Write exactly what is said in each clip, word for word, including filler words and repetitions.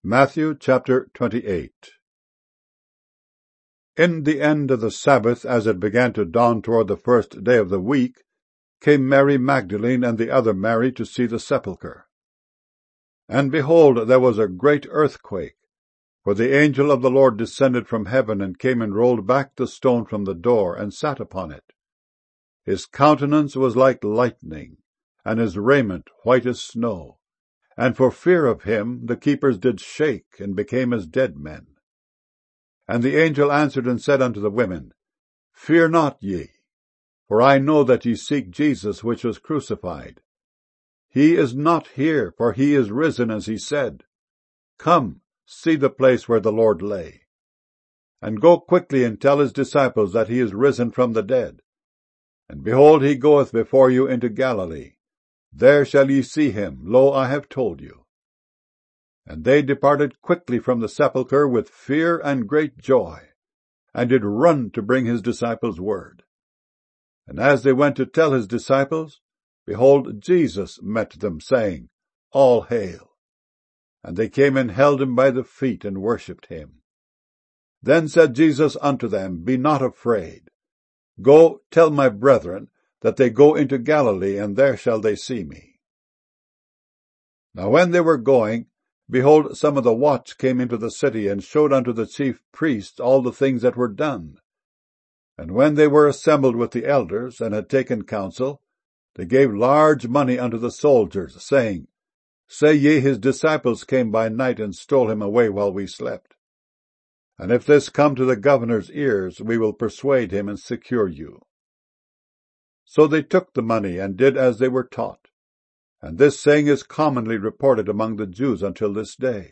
Matthew chapter twenty-eight. In the end of the Sabbath, as it began to dawn toward the first day of the week, came Mary Magdalene and the other Mary to see the sepulchre. And behold, there was a great earthquake, for the angel of the Lord descended from heaven, and came and rolled back the stone from the door, and sat upon it. His countenance was like lightning, and his raiment white as snow. And for fear of him the keepers did shake, and became as dead men. And the angel answered and said unto the women, Fear not ye, for I know that ye seek Jesus which was crucified. He is not here, for he is risen, as he said. Come, see the place where the Lord lay. And go quickly and tell his disciples that he is risen from the dead. And behold, he goeth before you into Galilee. There shall ye see him. Lo, I have told you. And they departed quickly from the sepulchre with fear and great joy, and did run to bring his disciples word. And as they went to tell his disciples, behold, Jesus met them, saying, All hail. And they came and held him by the feet, and worshipped him. Then said Jesus unto them, Be not afraid. Go, tell my brethren, that they go into Galilee, and there shall they see me. Now when they were going, behold, some of the watch came into the city, and showed unto the chief priests all the things that were done. And when they were assembled with the elders, and had taken counsel, they gave large money unto the soldiers, saying, Say ye, his disciples came by night, and stole him away while we slept. And if this come to the governor's ears, we will persuade him, and secure you. So they took the money, and did as they were taught. And this saying is commonly reported among the Jews until this day.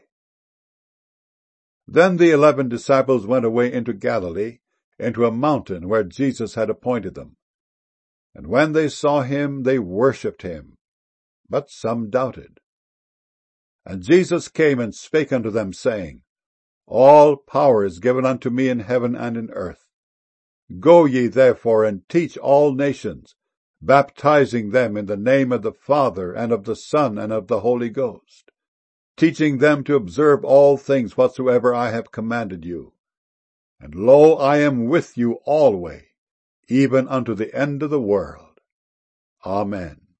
Then the eleven disciples went away into Galilee, into a mountain where Jesus had appointed them. And when they saw him, they worshipped him, but some doubted. And Jesus came and spake unto them, saying, All power is given unto me in heaven and in earth. Go ye therefore and teach all nations, baptizing them in the name of the Father, and of the Son, and of the Holy Ghost, teaching them to observe all things whatsoever I have commanded you. And lo, I am with you alway, even unto the end of the world. Amen.